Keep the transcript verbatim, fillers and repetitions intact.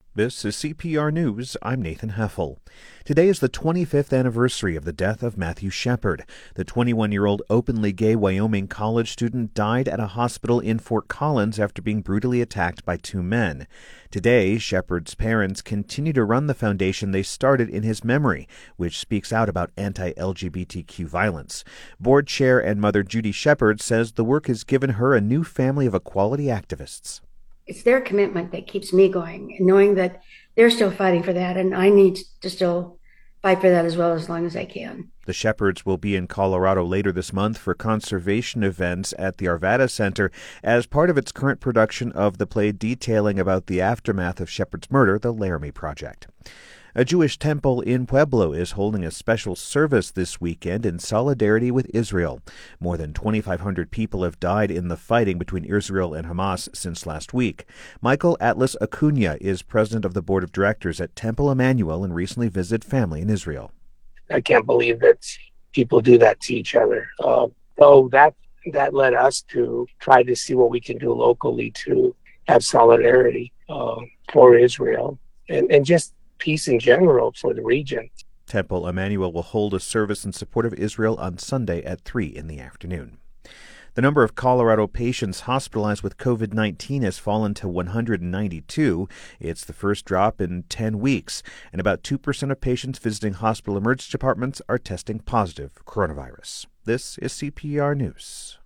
This is C P R News. I'm Nathan Heffel. Today is the twenty-fifth anniversary of the death of Matthew Shepard. The twenty-one-year-old openly gay Wyoming college student died at a hospital in Fort Collins after being brutally attacked by two men. Today, Shepard's parents continue to run the foundation they started in his memory, which speaks out about anti-L G B T Q violence. Board chair and mother Judy Shepard says the work has given her a new family of equality activists. It's their commitment that keeps me going, and knowing that they're still fighting for that, and I need to still fight for that as well as long as I can. The Shepards will be in Colorado later this month for conservation events at the Arvada Center as part of its current production of the play detailing about the aftermath of Shepard's murder, The Laramie Project. A Jewish temple in Pueblo is holding a special service this weekend in solidarity with Israel. More than twenty-five hundred people have died in the fighting between Israel and Hamas since last week. Michael Atlas Acuna is president of the board of directors at Temple Emmanuel and recently visited family in Israel. I can't believe that people do that to each other. Uh, so that that led us to try to see what we can do locally to have solidarity uh, for Israel and, and just peace in general for the region. Temple Emmanuel will hold a service in support of Israel on Sunday at three in the afternoon. The number of Colorado patients hospitalized with covid nineteen has fallen to one hundred ninety-two. It's the first drop in ten weeks, and about two percent of patients visiting hospital emergency departments are testing positive for coronavirus. This is C P R News.